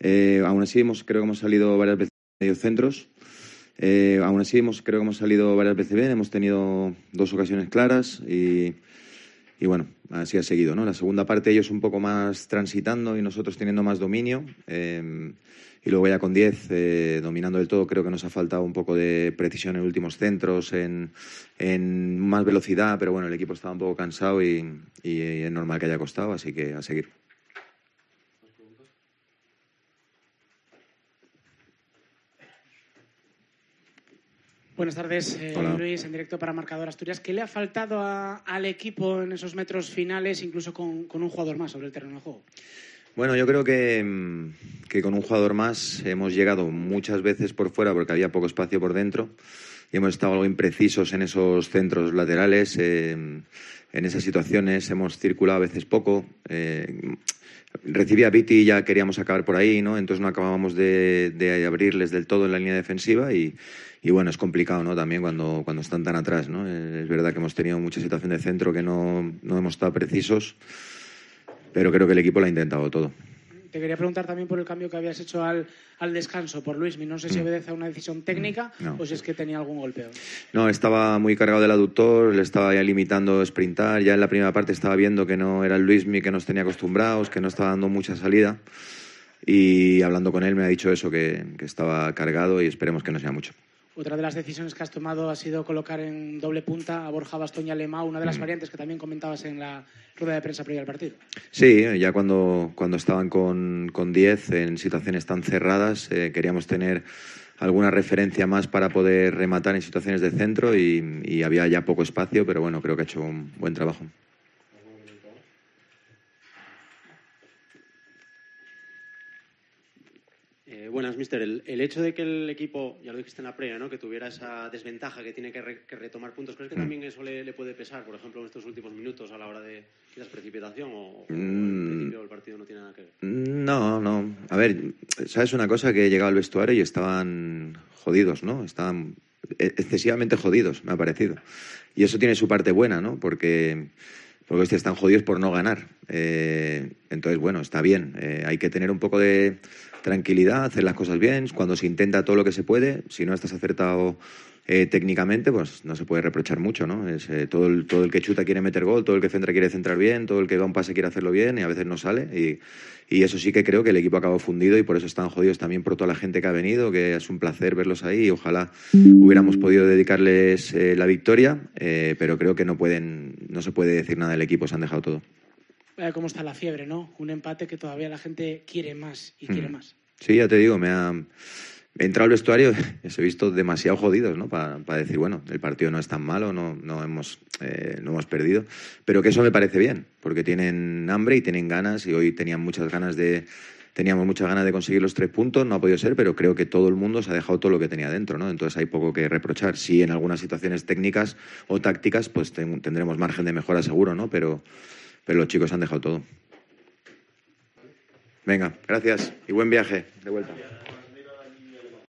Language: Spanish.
Aún así creo que hemos salido varias veces mediocentros. Aún así creo que hemos salido varias veces bien. Hemos tenido 2 ocasiones claras y bueno, así ha seguido, ¿no? La segunda parte ellos un poco más transitando y nosotros teniendo más dominio. Y luego ya con 10, dominando del todo, creo que nos ha faltado un poco de precisión en últimos centros, en más velocidad, pero bueno, el equipo estaba un poco cansado y es normal que haya costado, así que a seguir. Buenas tardes, Luis, en directo para Marcador Asturias. ¿Qué le ha faltado al equipo en esos metros finales, incluso con un jugador más sobre el terreno de juego? Bueno, yo creo que con un jugador más hemos llegado muchas veces por fuera porque había poco espacio por dentro y hemos estado algo imprecisos en esos centros laterales, en esas situaciones hemos circulado a veces poco. Recibía a Viti y ya queríamos acabar por ahí, ¿no? Entonces no acabábamos de abrirles del todo en la línea defensiva y bueno, es complicado, ¿no? También cuando están tan atrás, ¿no? Es verdad que hemos tenido mucha situación de centro que no hemos estado precisos, pero creo que el equipo lo ha intentado todo. Te quería preguntar también por el cambio que habías hecho al descanso por Luismi. No sé si obedece a una decisión técnica o si es que tenía algún golpeo. No, estaba muy cargado del aductor, le estaba ya limitando a sprintar. Ya en la primera parte estaba viendo que no era el Luismi que nos tenía acostumbrados, que no estaba dando mucha salida. Y hablando con él me ha dicho eso, que estaba cargado y esperemos que no sea mucho. Otra de las decisiones que has tomado ha sido colocar en doble punta a Borja Bastón y a Lemao, una de las variantes que también comentabas en la rueda de prensa previa al partido. Sí, ya cuando estaban con 10 en situaciones tan cerradas, queríamos tener alguna referencia más para poder rematar en situaciones de centro y había ya poco espacio, pero bueno, creo que ha hecho un buen trabajo. Buenas, míster. El hecho de que el equipo, ya lo dijiste en la previa, ¿no?, que tuviera esa desventaja, que tiene que retomar puntos, ¿crees que también eso le puede pesar, por ejemplo, en estos últimos minutos a la hora de quizás precipitación o en principio el partido no tiene nada que ver? No. A ver, ¿sabes una cosa? Que he llegado al vestuario y estaban jodidos, ¿no? Estaban excesivamente jodidos, me ha parecido. Y eso tiene su parte buena, ¿no? Porque están jodidos por no ganar. Entonces, bueno, está bien. Hay que tener un poco de tranquilidad, hacer las cosas bien. Cuando se intenta todo lo que se puede, si no estás acertado técnicamente, pues no se puede reprochar mucho, ¿no? Todo el que chuta quiere meter gol, todo el que centra quiere centrar bien, todo el que da un pase quiere hacerlo bien y a veces no sale. Y eso sí que creo que el equipo acabó fundido y por eso están jodidos también por toda la gente que ha venido, que es un placer verlos ahí y ojalá hubiéramos podido dedicarles la victoria, pero creo que no se puede decir nada del equipo, se han dejado todo. ¿Cómo está la fiebre, no? Un empate que todavía la gente quiere más y quiere más. Sí, ya te digo, he entrado al vestuario y os he visto demasiado jodidos, ¿no? Para decir, bueno, el partido no es tan malo, no hemos perdido, pero que eso me parece bien, porque tienen hambre y tienen ganas y hoy teníamos muchas ganas de conseguir los 3 puntos, no ha podido ser, pero creo que todo el mundo se ha dejado todo lo que tenía dentro, ¿no? Entonces hay poco que reprochar. Sí, en algunas situaciones técnicas o tácticas, pues tendremos margen de mejora seguro, ¿no? Pero los chicos han dejado todo. Venga, gracias y buen viaje de vuelta.